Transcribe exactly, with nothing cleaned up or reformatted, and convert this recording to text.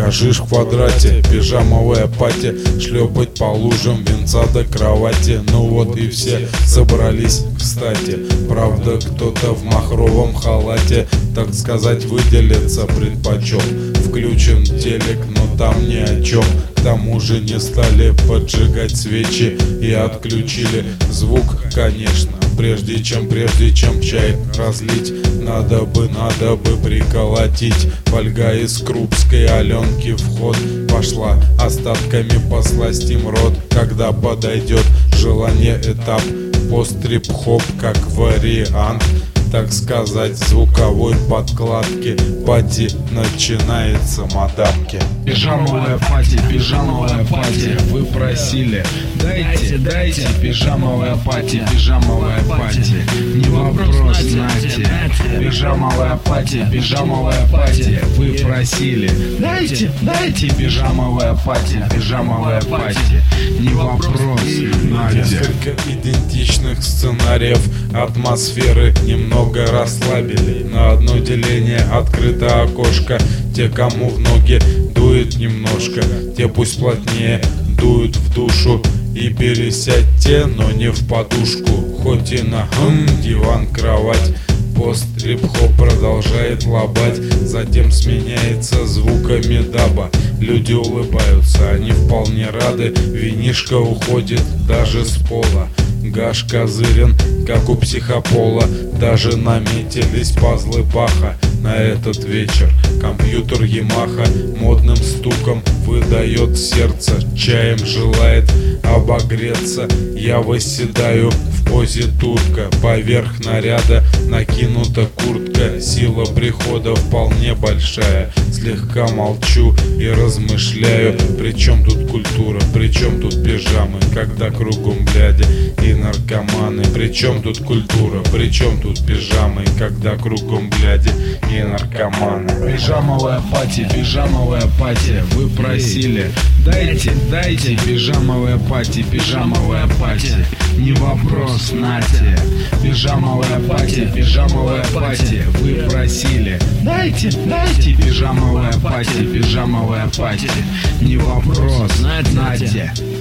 Гашиш в квадрате, пижамовая пати, шлепать по лужам венца до кровати. Ну вот и все собрались, кстати. Правда, кто-то в махровом халате, так сказать, выделиться предпочел. Включен телек, но там ни о чем. К тому же не стали поджигать свечи и отключили звук, конечно. Прежде чем, прежде чем чай разлить, надо бы, надо бы приколотить. Фольга из Крупской Аленки в ход пошла, остатками посластим рот. Когда подойдет желание, этап пост-трип-хоп как вариант, так сказать, звуковой подкладки. Пати начинается, мадамки. Пижамовая пати, пижамовая пати, вы просили. Дайте, дайте, пижамовая пати, пижамовая пати. Не вопрос, нате. Пижамовая пати, пижамовая пати, вы просили. Дайте, дайте, пижамовая пати, пижамовая пати. Не вопрос, нате. Несколько идентичных сценариев, атмосферы немного расслабили. На одно деление открыто окошко. Те, кому в ноги дует немножко, те пусть плотнее дуют в душу. И пересядьте, но не в подушку, хоть и на хм, диван, кровать. Пост-трип-хоп продолжает лобать, затем сменяется звуками даба. Люди улыбаются, они вполне рады. Винишко уходит даже с пола. Гаш козырен, как у психопола. Даже наметились пазлы Баха на этот вечер. Компьютер Ямаха модным стуком выдает сердце, чаем желает обогреться. Я восседаю в позе турка, поверх наряда накинута куртка. Сила прихода вполне большая. Слегка молчу и размышляю, причем тут культура, причем тут пижамы, когда кругом бляди и наркоманы. Причем тут культура, причем тут пижамы, когда кругом бляди и наркоманы. Пижамовая пати, пижамовая пати, вы просили. Дайте, дайте, пижамовая пати, пижамовая пати. Не вопрос, нате. Пижамовая пати, пижамовая пати, вы просили. Дайте, дайте, пижамовая пати, пижамовая пати. Не вопрос, нате.